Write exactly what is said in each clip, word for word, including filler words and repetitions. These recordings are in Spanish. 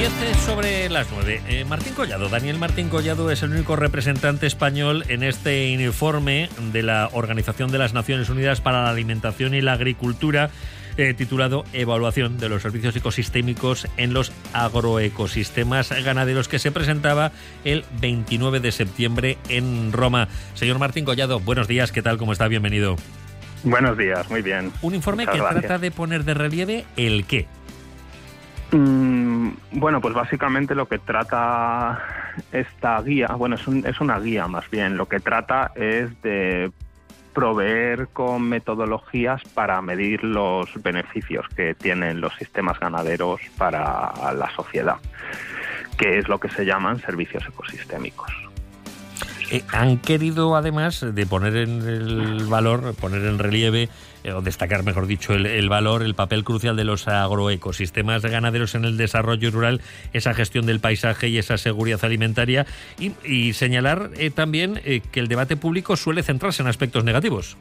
diez sobre las nueve. Eh, Martín Collado, Daniel Martín Collado es el único representante español en este informe de la Organización de las Naciones Unidas para la Alimentación y la Agricultura, eh, titulado Evaluación de los servicios ecosistémicos en los agroecosistemas ganaderos, que se presentaba el veintinueve de septiembre en Roma. Señor Martín Collado, buenos días, ¿qué tal? ¿Cómo está? Bienvenido. Buenos días, muy bien. Un informe Muchas que gracias. trata de poner de relieve el qué. Mm, bueno, pues básicamente lo que trata esta guía, bueno, es, un, es una guía más bien, lo que trata es de proveer con metodologías para medir los beneficios que tienen los sistemas ganaderos para la sociedad, que es lo que se llaman servicios ecosistémicos. Eh, han querido, además de poner en el valor, poner en relieve, eh, o destacar, mejor dicho, el, el valor, el papel crucial de los agroecosistemas ganaderos en el desarrollo rural, esa gestión del paisaje y esa seguridad alimentaria, y, y señalar eh, también eh, que el debate público suele centrarse en aspectos negativos.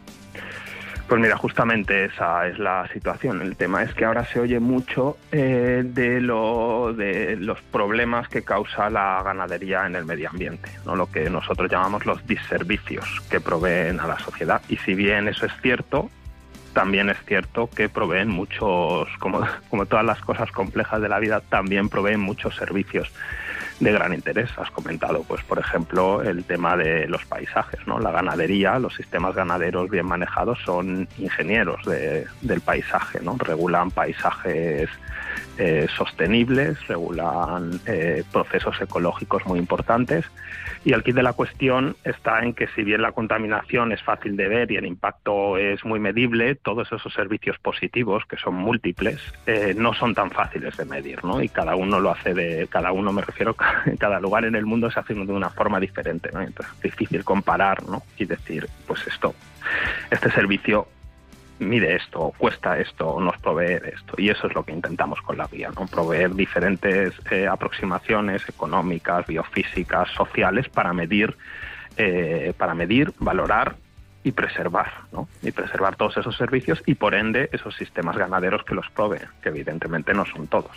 Pues mira, justamente esa es la situación. El tema es que ahora se oye mucho eh, de, lo, de los problemas que causa la ganadería en el medio ambiente, ¿no? Lo que nosotros llamamos los disservicios que proveen a la sociedad. Y si bien eso es cierto, también es cierto que proveen muchos, como, como todas las cosas complejas de la vida, también proveen muchos servicios de gran interés. Has comentado, pues por ejemplo, el tema de los paisajes, ¿no? La ganadería, los sistemas ganaderos bien manejados son ingenieros de, del paisaje, ¿no? Regulan paisajes eh, sostenibles, regulan eh, procesos ecológicos muy importantes. Y el quid de la cuestión está en que, si bien la contaminación es fácil de ver y el impacto es muy medible, todos esos servicios positivos, que son múltiples, eh, no son tan fáciles de medir, ¿no? Y cada uno lo hace de, cada uno me refiero, en cada lugar en el mundo se hace de una forma diferente, ¿no? Entonces es difícil comparar, ¿no? Y decir, pues esto, este servicio mide esto, cuesta esto, nos provee de esto. Y eso es lo que intentamos con la guía, ¿no? Proveer diferentes eh, aproximaciones económicas, biofísicas, sociales para medir, eh, para medir, valorar y preservar, ¿no? Y preservar todos esos servicios y, por ende, esos sistemas ganaderos que los proveen, que evidentemente no son todos.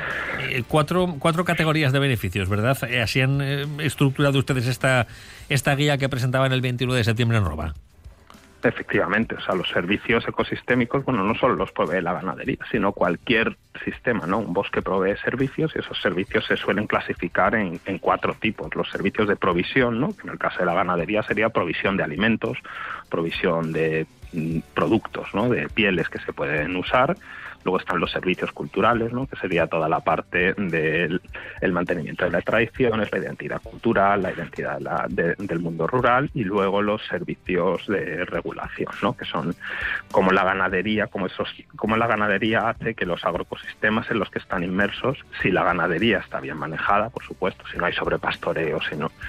Eh, cuatro, cuatro categorías de beneficios, ¿verdad? Eh, así han eh, estructurado ustedes esta, esta guía que presentaban el veintiuno de septiembre en Roma. Efectivamente, o sea, los servicios ecosistémicos, bueno, no solo los provee la ganadería, sino cualquier sistema, ¿no? Un bosque provee servicios y esos servicios se suelen clasificar en, en cuatro tipos. Los servicios de provisión, ¿no? Que en el caso de la ganadería sería provisión de alimentos, provisión de mm, productos, ¿no? De pieles que se pueden usar. Luego están los servicios culturales, ¿no? Que sería toda la parte del el mantenimiento de las tradiciones, la identidad cultural, la identidad de la, de, del mundo rural, y luego los servicios de regulación, ¿no? Que son como la ganadería, como esos, como la ganadería hace que los agroecosistemas en los que están inmersos, si la ganadería está bien manejada, por supuesto, si no hay sobrepastoreo, si no,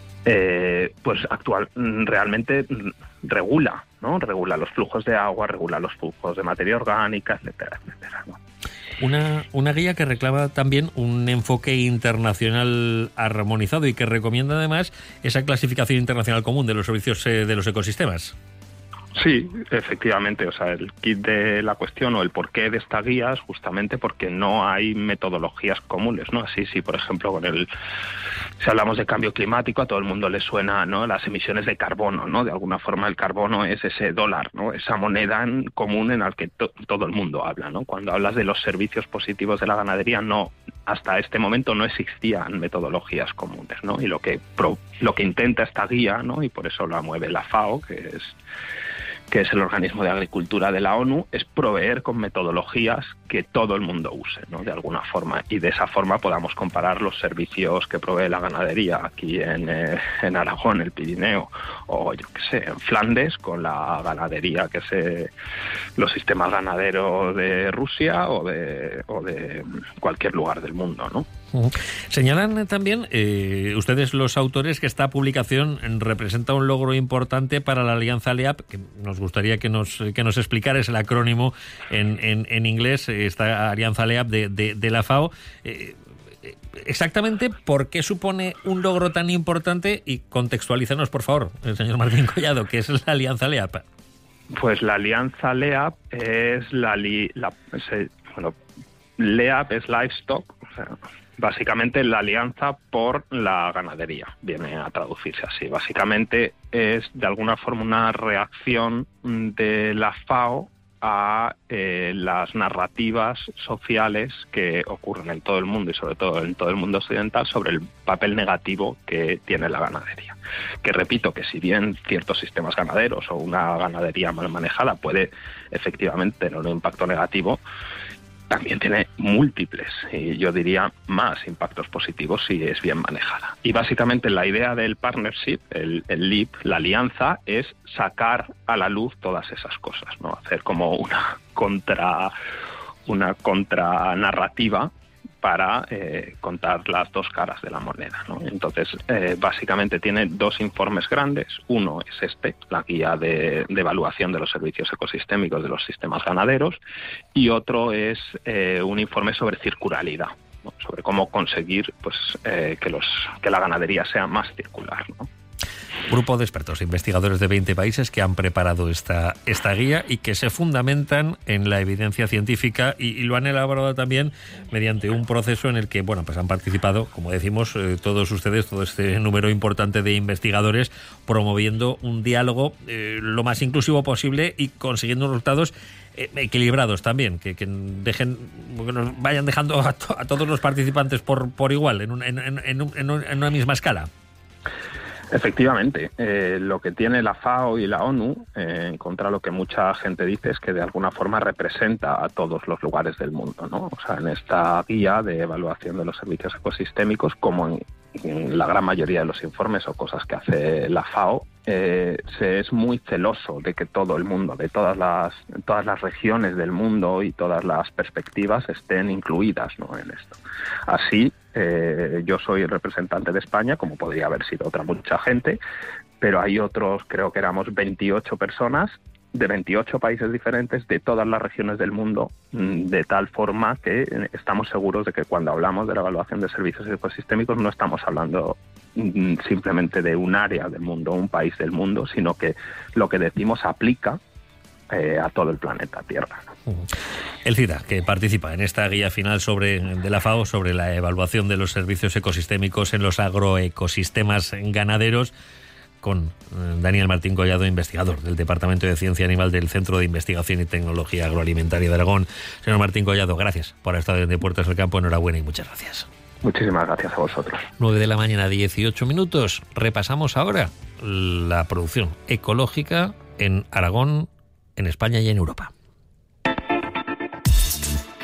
eh, pues actual realmente regula, ¿no? Regula los flujos de agua, regula los flujos de materia orgánica, etcétera, etcétera, ¿no? Una, una guía que reclama también un enfoque internacional armonizado y que recomienda además esa clasificación internacional común de los servicios eh, de los ecosistemas. Sí, efectivamente, o sea, el kit de la cuestión o el porqué de esta guía es justamente porque no hay metodologías comunes, ¿no? Así, sí, por ejemplo, con el, si hablamos de cambio climático, a todo el mundo le suena, ¿no? Las emisiones de carbono, ¿no? De alguna forma el carbono es ese dólar, ¿no? Esa moneda en común en la que to- todo el mundo habla, ¿no? Cuando hablas de los servicios positivos de la ganadería, no, hasta este momento no existían metodologías comunes, ¿no? Y lo que pro, lo que intenta esta guía, ¿no? Y por eso la mueve la FAO, que es que es el organismo de agricultura de la ONU, es proveer con metodologías que todo el mundo use, ¿no? De alguna forma, y de esa forma podamos comparar los servicios que provee la ganadería aquí en, eh, en Aragón, el Pirineo, o yo qué sé, en Flandes, con la ganadería que es eh, los sistemas ganaderos de Rusia o de, o de cualquier lugar del mundo, ¿no? Uh-huh. Señalan también eh, ustedes, los autores, que esta publicación representa un logro importante para la Alianza LEAP, que nos gustaría que nos que nos explicara, es el acrónimo en, en, en inglés, esta Alianza LEAP de, de, de la FAO. Eh, exactamente por qué supone un logro tan importante, y contextualízanos, por favor, el señor Martín Collado, ¿qué es la Alianza LEAP? Pues la Alianza LEAP es la, li, la se, bueno, LEAP es Livestock, o sea, básicamente la Alianza por la Ganadería viene a traducirse así. Básicamente es de alguna forma una reacción de la FAO a eh, las narrativas sociales que ocurren en todo el mundo y sobre todo en todo el mundo occidental sobre el papel negativo que tiene la ganadería. Que repito que si bien ciertos sistemas ganaderos o una ganadería mal manejada puede efectivamente tener un impacto negativo, también tiene múltiples, y yo diría más impactos positivos si es bien manejada. Y básicamente la idea del partnership, el, el L I P, la alianza, es sacar a la luz todas esas cosas, ¿no? Hacer como una contra, una contranarrativa para eh, contar las dos caras de la moneda, ¿no? Entonces, eh, básicamente tiene dos informes grandes. Uno es este, la guía de, de evaluación de los servicios ecosistémicos de los sistemas ganaderos, y otro es eh, un informe sobre circularidad, ¿no? Sobre cómo conseguir pues eh, que, los, que la ganadería sea más circular, ¿no? Grupo de expertos, investigadores de veinte países que han preparado esta, esta guía y que se fundamentan en la evidencia científica y, y lo han elaborado también mediante un proceso en el que, bueno, pues han participado, como decimos, eh, todos ustedes, todo este número importante de investigadores, promoviendo un diálogo eh, lo más inclusivo posible y consiguiendo resultados eh, equilibrados también, que, que dejen, que nos vayan dejando a, to, a todos los participantes por, por igual, en, un, en, en, en, un, en una misma escala. Efectivamente, eh, lo que tiene la FAO y la ONU, eh, en contra lo que mucha gente dice, es que de alguna forma representa a todos los lugares del mundo, ¿no? O sea, en esta guía de evaluación de los servicios ecosistémicos, como en, en la gran mayoría de los informes o cosas que hace la FAO, eh, se es muy celoso de que todo el mundo, de todas las, todas las regiones del mundo y todas las perspectivas estén incluidas, ¿no?, en esto. Así, Eh, yo soy el representante de España, como podría haber sido otra mucha gente, pero hay otros, creo que éramos veintiocho personas de veintiocho países diferentes de todas las regiones del mundo, de tal forma que estamos seguros de que cuando hablamos de la evaluación de servicios ecosistémicos no estamos hablando simplemente de un área del mundo, un país del mundo, sino que lo que decimos aplica Eh, a todo el planeta Tierra. El CIDA, que participa en esta guía final sobre, de la FAO sobre la evaluación de los servicios ecosistémicos en los agroecosistemas ganaderos, con Daniel Martín Collado, investigador del Departamento de Ciencia Animal del Centro de Investigación y Tecnología Agroalimentaria de Aragón. Señor Martín Collado, gracias por estar de Puertas del Campo. Enhorabuena y muchas gracias. Muchísimas gracias a vosotros. nueve de la mañana, dieciocho minutos. Repasamos ahora la producción ecológica en Aragón, en España y en Europa.